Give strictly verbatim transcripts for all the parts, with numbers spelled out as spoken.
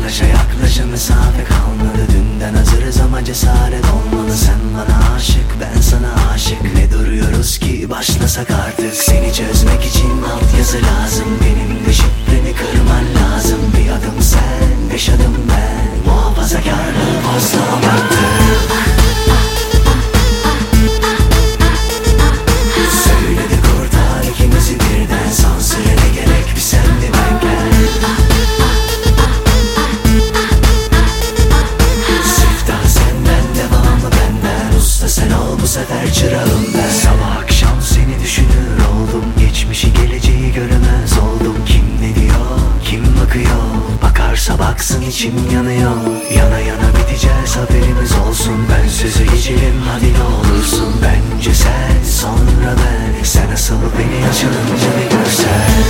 Yaklaşa yaklaşa mesafe kalmadı. Dünden hazırız ama cesaret olmalı. Sen bana aşık, ben sana aşık. Ne duruyoruz ki, başlasak artık. Seni çözmek için altyazı lazım. Benim de şifreni kırman lazım. Bir adım sen, beş adım ben. Muhafazakarlığı fazla abarttı. Söyledi kurtar ikimizi birden. Sansürüne gerek bir sen bir ben gel. Siftah senden, devamı benden. Usta sen ol bu sefer çırağım ben. Sabah akşam seni düşünür oldum. Geçmişi geleceği göremez oldum. Kim ne diyor, kim bakıyor? Bakarsa baksın içim yanıyor. Yana yana biteceğiz haberimiz olsun. Ben sözü geçelim hadi ne olursun. Bence sen sonra ben. Sen asıl beni açılınca bir görsen.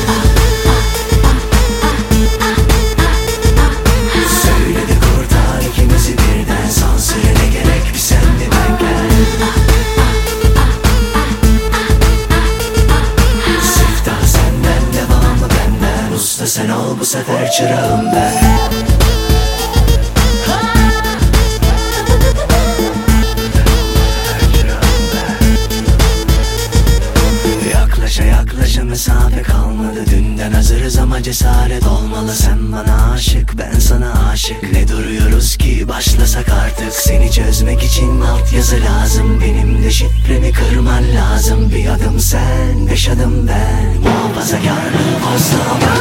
Söyledi kurtar ikimizi birden. Sansürüne gerek bir sen bir ben gel. Siftah senden, devamı benden. Usta sen ol bu sefer çırağım ben. Yaklaşa yaklaşa mesafe kalmadı. Dünden hazırız ama cesaret olmalı. Sen bana aşık, ben sana aşık. Ne duruyoruz ki, başlasak artık. Seni çözmek için altyazı lazım. Benim de şifreni kırman lazım. Bir adım sen, beş adım ben. Muhafazakarlığı fazla ama